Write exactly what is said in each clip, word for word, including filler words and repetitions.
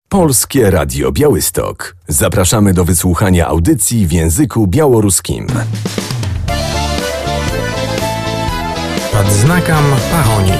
Polskie Radio Białystok. Zapraszamy do wysłuchania audycji w języku białoruskim. Pod znakом pahoni.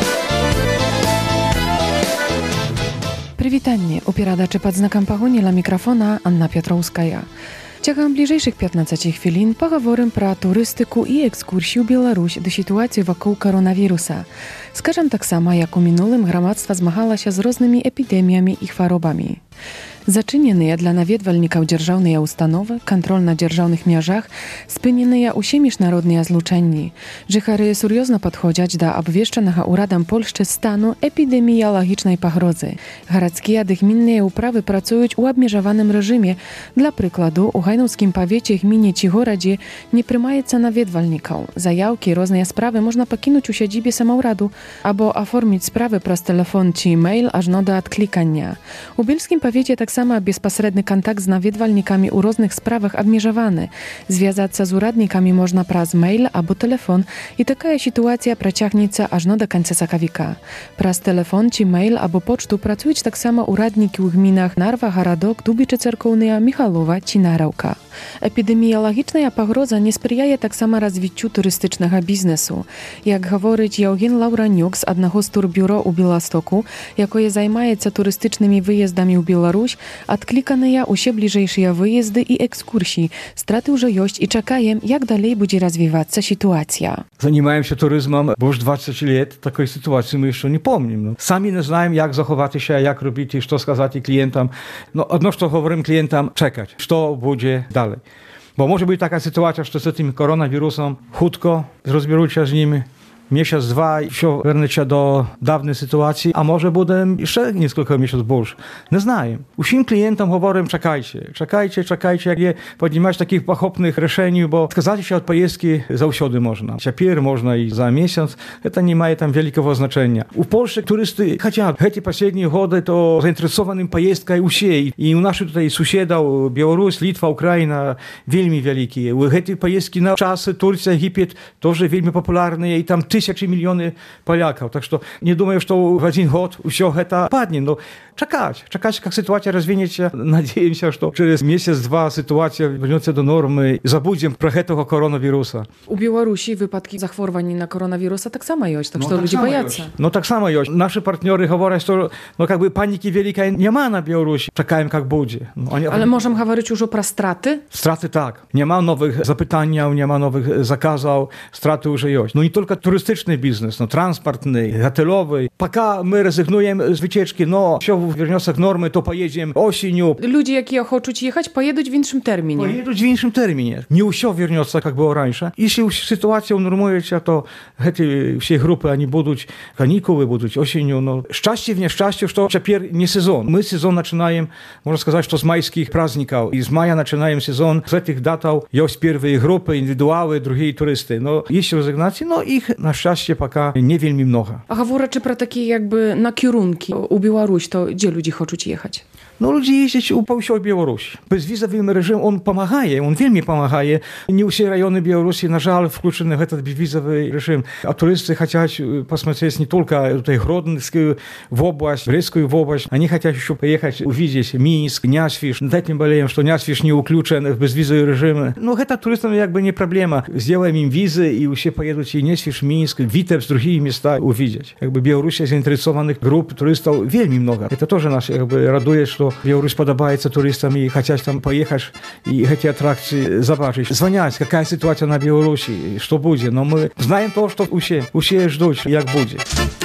Привітанне, у перадачы «Под знаком пагоні» ля мікрафона Анна Пятроўская. Цягам бліжэйшых пятнаццаці хвілін пагаворым пра турыстыку і экскурсію Беларусь да сітуацыі вакол каронавіруса. Скажам таксама, як у мінулым грамадства змагалася з рознымі эпідэміямі і хваробамі. Зачыненыя для наведвальнікаў дзяржаўныя ўстановы, кантроль на дзяржаўных мяжах, спыненыя ўсе міжнародныя злучанні. Жыхары сур'ёзна падходзяць да абвешчанага ўрадам Польшчы стану эпідэміялагічнай пагрозы. Гарадскія ды гмінныя ўправы працуюць у абмежаваным рэжыме. Для прыкладу, у гайнаўскім павеце, гміне ці горадзе не прымаецца наведвальнікаў. Заяўкі і розныя справы можна пакінуць у сядзібе самаўраду або аформіць справы праз тэлефон ці email ажно да адклікання. У бельскім павеце так Таксама безпасрэдны кантакт з наведвальнікамі ў розных справах абмежаваны. Звязацца з ураднікамі можна праз мэйл або тэлефон, і такая сітуацыя працягнецца ажно да канца сакавіка. Праз тэлефон ці мэйл або почту працуюць таксама ураднікі ў гмінах Нарва, Гарадок, Дубічы Царкоўныя, Міхалова ці Нараўка. Эпідэміялагічная пагроза не спрыяе таксама развіццю турыстычнага бізнесу. Як гаворыць Яўген Лаўранюк з аднаго з турбюро ў Беластоку, якое займаецца турыстычнымі выездамі ў Беларусь, адкліканыя ўсе бліжэйшыя выезды і экскурсіі. Страты ўжо ёсць і чакаем, як далей будзе развівацца ситуация. Занимаемся туризмом больше двадцати лет. Такой ситуации мы еще не помним. Сами не знаем, як заховатися, як робити, що сказати клієнтам. Но одно, що говоримо клієнтам, чекати, що буде далі. Бо може бути така ситуація, що з цим коронавірусом хутко розберуться з ними. Miesiąc, dwa i все вернеться до давньої ситуації, а може буде ще кілька місяців більше. Не знаємо. Усім клієнтам говоримо, чекайте, чекайте, чекайте, як є піднімати таких похопних рішень, бо сказати, що від поїздки завжди можна. Тепер можна і за місяць, це не має там великого значення. У Польщі туристи хочуть, ці останні роки, то заінтересовані поїздкою усі. І у наших тут сусідів, Білорусь, Литва, Україна, вельми великі. Ці поїздки на часи, Турція, Єгипет, теж вельми популярні, і там тысячи, миллионы поляков. Так что не думаю, что в один год все это паднет. Но чекать, чекать, как ситуация развинется. Надеемся, что через месяц-два ситуация вернется до нормы. И забудем про этого коронавируса. У Беларуси выпадки захворюваний на коронавируса так само есть, так ну, что так люди боятся. Есть. Ну так само есть. Наши партнеры говорят, что ну, как бы паники великой нема на Беларуси. Чекаем, как будет. Ну, они... Ale możemy говорить уже про straty? Straty tak. Nie ma nowych zapytań, nie ma nowych zakazów. Straty już jest. No nie tylko turystyczny biznes, no transportny, hotelowy. Пока my rezygnujemy z wycieczki, no все вернется к нормы, то поедем осенью. Люди, які хочуть їхати, поїдуть в іншому терміні. Поїдуть в іншому терміні. Не все вернется, как было раньше. Если ситуация унормуется, то эти все группы, они будут, каникулы будут осенью. Но счастье в несчастье, что теперь не сезон. Мы сезон начинаем, можно сказать, что с майских праздников. Из мая начинаем сезон. С этих датов есть первые группы, индивидуалы, другие туристы. Но есть резигнации, но их, на счастье, пока не вельми много. А говорячи про такі, якби, накірунки у Білорусь, то де люди хочуть їхати? No ludzie jeździć po всей Białorusi. Bezwizowy reżim, on pomaga, on wielmi pomaga. Nie wszystkie rejony Białorusi, na żal, wkluczone w ten bezwizowy reżim. A turysty chcą посмотреть nie tylko tutaj Grodńską w oblast, Bryską w oblast. Oni chcą jeszcze pojechać, uwidzieć Mińsk, Niaswisz. Tym bardziej, że Niaswisz nie ukluczony w bezwizowy reżim. No to turystom jakby nie problema. Сделаем im wizy i wszyscy pojedą i Niaswisz, Mińsk, Witebsk, drugie miejsca uwidzieć. Jakby Białorusia zainteresowanych grup turystów wielmi много. To też nas jakby raduje, że Беларусь подобается туристам и хотят там поехать и эти аттракции забачить. Звонять, какая ситуация на Беларуси, что будет. Но мы знаем то, что все, все ждут, как будет.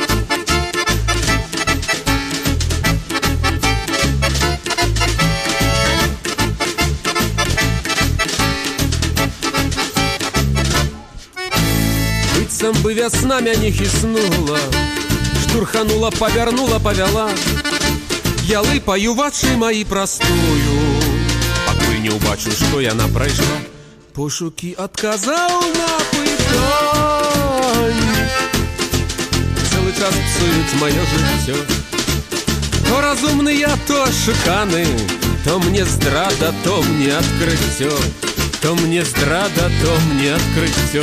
Быццам бы вясна мяне хіснула, штурханула, павярнула, павяла. Я липаю вачы маі простую, пакуль не ўбачу, што яна прайшла. Пошукі адказаў на пытанні, цэлы час псуюць маё жыццё. То разумны я, то ашуканы, то мне здрада, то мне адкрыццё, то мне здрада, то мне адкрыццё.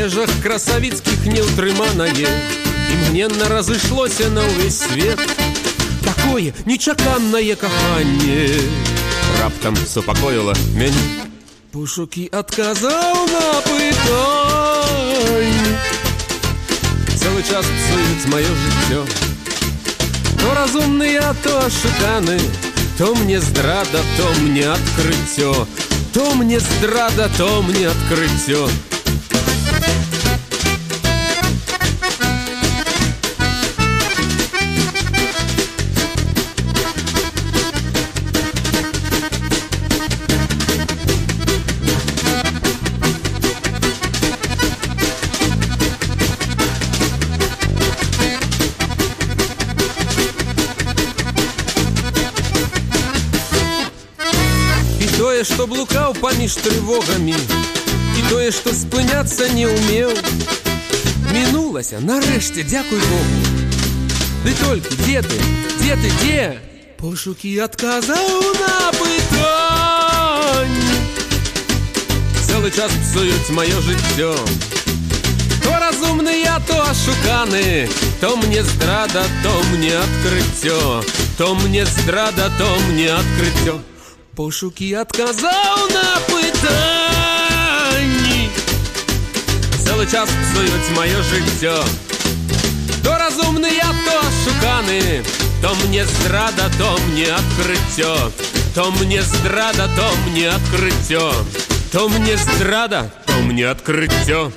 межах красавіцкіх неўтрыманае імгненна разышлося на ўвесь свет. Такое нечаканае каханне раптам супакоіла мяне. Пошукі адказаў на пытанні цэлы час псуюць маё жыццё. То разумныя, то ашуканы, то мне здрада, то мне адкрыццё. То мне здрада, то мне адкрыццё. Тое, што блукаў паміж трывогамі, і тое, што спыняцца не ўмеў, мінулася, нарэшце, дзякуй Богу. Ды толькі, дзе ты, дзе ты, дзе? Пошукі адказаў на пытанні цэлы час псуюць маё жыццё. То разумныя, то ашуканы, то мне здрада, то мне адкрыццё. То мне здрада, то мне адкрыццё. Пошукі адказаў на пытанні цэлы час псуюць маё жыццё. То разумныя, то ашуканы, то мне здрада, то мне адкрыццё. То мне здрада, то мне адкрыццё. То мне здрада, то мне адкрыццё.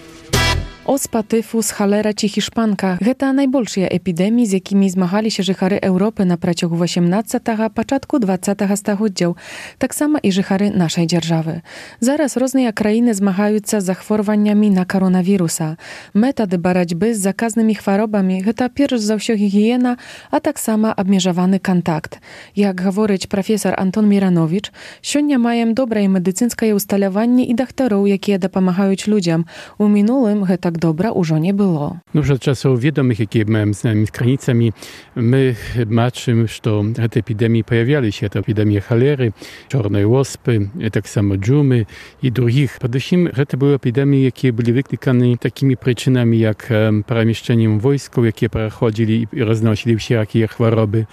Оспа, tyfus, cholera či hiszpanka – гэта najbольшыя эпідэміі, з якімі змагаліся жыхары Еўропы на працягу васямнаццатага, пачатку дваццатага стагоддзяў, таксама і жыхары нашай дзяржавы. Зараз розныя краіны змагаюцца з захворваннямі на каронавіруса. Метады барацьбы з заказнымі хваробамі – гэта перш за ўсё гігіена, а таксама абмежаваны кантакт. Як гаворыць прафесар Антон Мірановіч, сёння маем добрае медыцынскае ўсталяванне і дактароў, якія дапамагаюць людзям. У мінулым гэта добра ўжо не было. No, od czasów wiadomych, jakie mamy z nami z granicami, my maczymy, że te epidemie pojawiały się. To epidemie cholery, czarnej оспy, tak samo dżumy i drugich. Przede wszystkim to były epidemie, jakie były wyklikane takimi przyczynami, jak przemieszczeniem wojsków, jakie przechodzili i roznosili wszelakie choroby.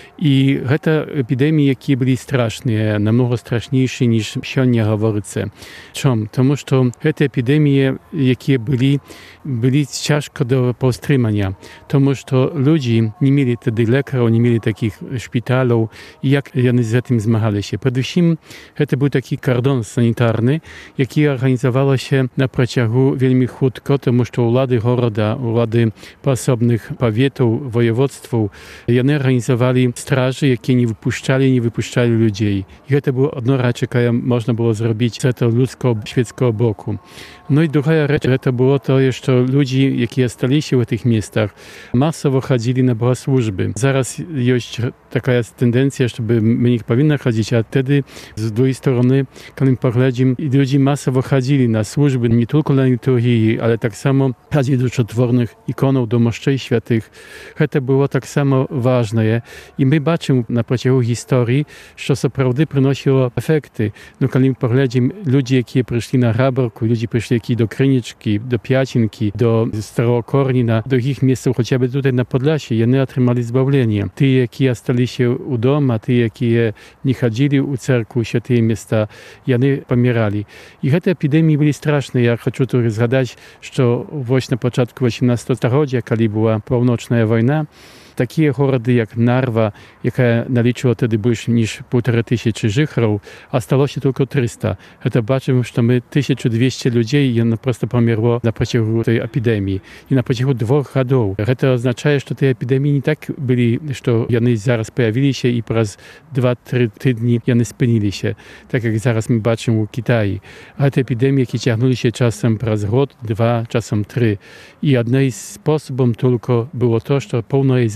I to epidemie, jakie były straszne, namnogo straszniejsze niż сегодня говорится. Czemu? Тому що te epidemie, jakie były, byli ciężko do powstrzymania, тому що ludzie nie mieli wtedy lekarzy, nie mieli takich szpitalów i jak oni z tym zmagali się. Przede wszystkim to był taki kordon sanitarny, jaki organizowało się na przeciągu wielmi chłodko, тому що władze goroda, władze osobnych powiatów, województwów, oni organizowali straży, jakie nie wypuszczali, nie wypuszczali ludzi. I to było одна rzecz, jaka można było zrobić z tego ludzko-świeckiego boku. No i druga rzecz, to było to jeszcze ludzie, jakie stali się w tych miejscach, masowo chodzili na bogosłużby. Zaraz jest taka tendencja, żeby my nie powinni chodzić, a wtedy z drugiej strony, kiedy poglądam, ludzie masowo chodzili na służby, nie tylko na liturgii, ale tak samo chodzili do czotwornych ikonów, do moszczej świętych. To było tak samo ważne. I my baczymy na przeciągu historii, że co prawda przynosiło efekty. No kiedy poglądam, ludzie, jakie przyszli na Raborku, ludzie przyszli do Kryniczki, do Piacinki, do Starego Kornina, do ich miejsc, chociażby tutaj na Podlasie, i oni otrzymali zbawienie. Ty, jakie stali się u domu, ty, jakie nie chodzili u cerkwu, się te miejsca, i oni pomierali. I te epidemie były straszne. Ja chcę tu zgadać, że właśnie na początku osiemnastego stulecia, kiedy była północna wojna, takie choroby jak Narwa, jaka naliczyła wtedy больше niż półtora tysiąca żychrów, a stało się tylko trzysta. To baczymy, że my tysiąc dwieście ludzi i ono prosto pomierło na przeciągu tej epidemii. I na przeciągu dwóch lat. To oznacza, że te epidemie nie tak byli, że one zaraz pojawili się i po raz dwa, trzy tygodnie one spynili się. Tak jak zaraz my baczymy w Kitaju. A te epidemie, jakie ciągnęły się czasem przez rok, dwa, czasem trzy. I jednym sposobem tylko było to, że pełno jest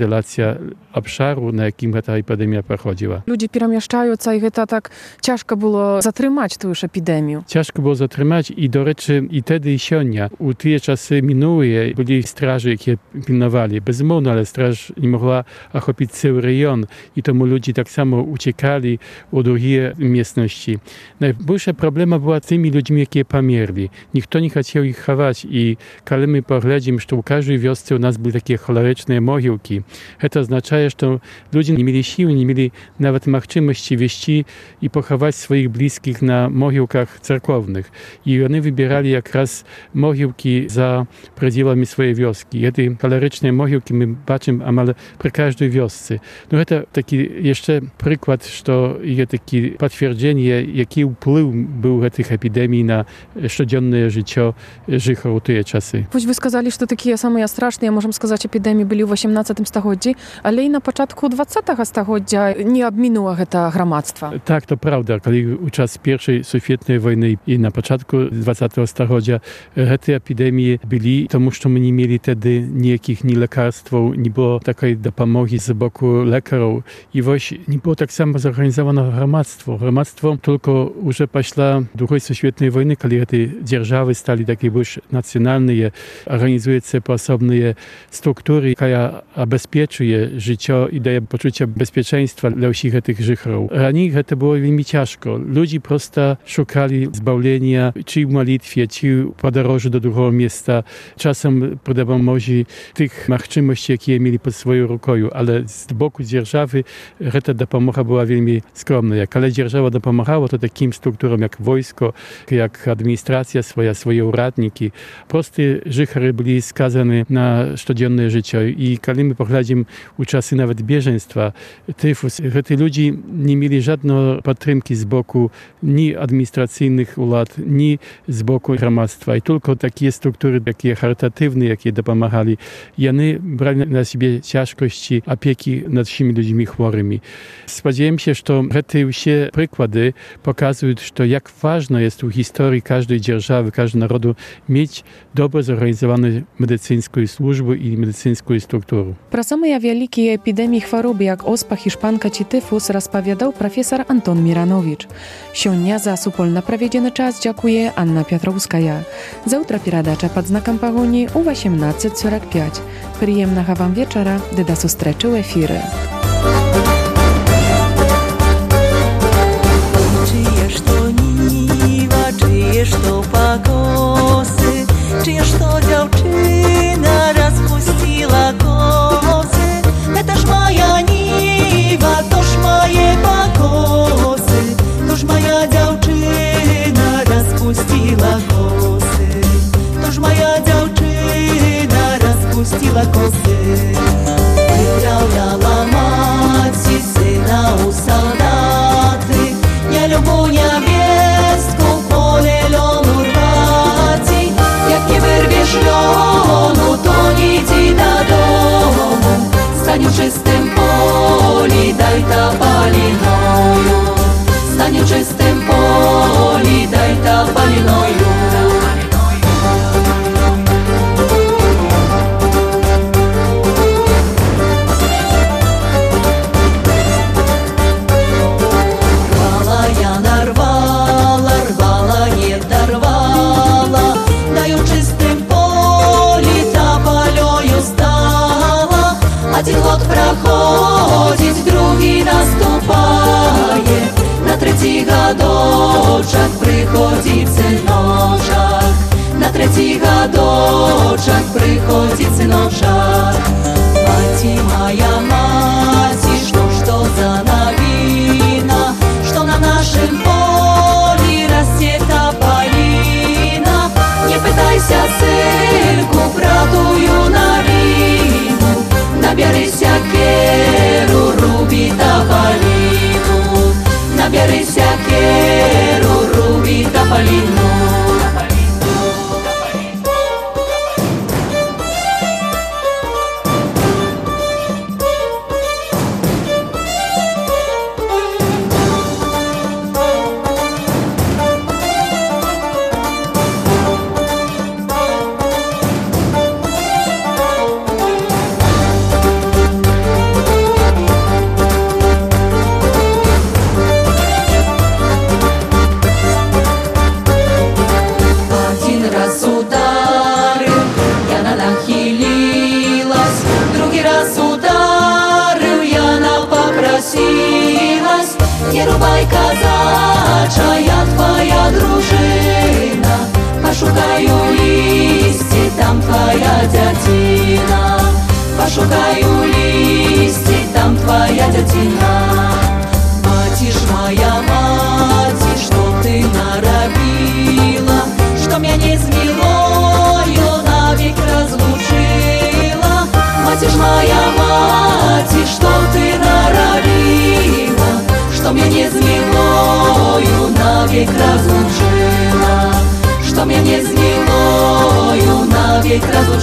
izolacja obszaru, na jakim ta epidemia проходила. Ludzie перемяшчаюцца, і гэта так цяжка было затрымаць тую ж эпідэмію. Ciężko było zatrzymać i do rzeczy i wtedy i sionia. U te czasy minuje byli straże, jakie pilnowali. Bezumowno, ale straż nie mogła ochopić cały rejon i tomu ludzie tak samo uciekali u drugie miejscowości. Największa problema była tymi ludźmi, jakie pomierli. Nikt nie chciał ich chować i kiedy my poglądamy, że u każdej wiosce u nas były takie choleryczne mogiłki. To oznacza, że ludzie nie mieli siły, nie mieli nawet możliwości wieści i pochować swoich bliskich na mogiłkach cerkownych. I oni wybierali jak raz mogiłki za przedziałami swojej wioski. I te choleryczne mogiłki my baczymy amal przy każdej wiosce. No to taki jeszcze przykład, że jest takie potwierdzenie, jaki wpływ był tych epidemii na codzienne życie życha u te czasy. Choć wy сказали, że takie same straszne, możemy сказать, epidemii byli w osiemnastym stuleciu, ale i na początku dwudziestego stulecia nie obminęła to громадство. Tak, to prawda. Kiedy u czas pierwszej świetnej wojny i na początku dwudziestego stulecia te epidemie byli, to że my nie mieli wtedy niekich ni lekarstw, nie było takiej dopomogi z boku lekarzy i właśnie nie było tak samo zorganizowane громадство. Громадство tylko już после drugiej świetnej wojny, kiedy te dzierżawy stali takie już nacjonalne, organizuje się osobne struktury, która zabezpieczuje życie i daje poczucie bezpieczeństwa dla wszystkich tych żychrów. Raniej to było bardzo ciężko. Ludzie prosto szukali zbawienia, czy w modlitwie, czy po drodze do drugiego miejsca. Czasem po pomocy tych możliwości, jakie mieli pod swoją ręką, ale z boku dzierżawy ta dopomoga była bardzo skromna. Jak ale dzierżawa dopomagała, to takim strukturom jak wojsko, jak administracja swoja, swoje uradniki. Prosty żychry byli skazani na codzienne życie i kiedy my poglądamy u czasy nawet bieżeństwa, tyfus, te ludzie nie mieli żadnej podtrzymki z boku ni administracyjnych władz, ni z boku громадства. I tylko takie struktury, jakie charytatywne, jakie dopomagali, i oni brali na siebie ciężkości opieki nad tymi ludźmi chorymi. Spodziewam się, że te wszystkie przykłady pokazują, że jak ważne jest u historii każdej dzierżawy, każdego narodu mieć dobrze zorganizowaną medycyńską służbę i medycyńską strukturę. Про самые великие эпидемии хвороб, jak оспа, hiszpanka czy tyfus, rozpowiadał profesor Anton Miranowicz. Сегодня за супольно проведенный час дякує Анна Петровская. Завтра передача под знаком погони у восемнадцать сорок пять. Приємного вам вечора, до зустрічі в ефірі. Czyjeż to niwa, czyjeż to pagosy, czyjeż to dziewczyna rozpuściła kosy. Etaż moja niwa, toż moje pagosy, toż moja dziewczyna rozpuściła kosy, toż moja dziewczyna rozpuściła kosy. Wyprawiała maci syna u soldaty, nie lubu niebieską pole lonu rwaci. Jak nie wyrwiesz lonu, to nie idź do domu, stań w czystym poli, daj ta palinoju. Stań w czystym poli, daj ta palinoju. Один год проходит, другий наступает, на третий годочок приходит сыночек, на третий годочок приходит сыночек. Мать моя, мать, что, что за новина, что на нашем поле растет тополина. Не пытайся, сынку, братую новину, наберися керу, руби тополину, наберися керу, руби тополину. пружина, что меня с гнилою навек разлучила.